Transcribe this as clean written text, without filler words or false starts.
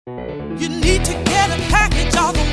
You need to get a package all the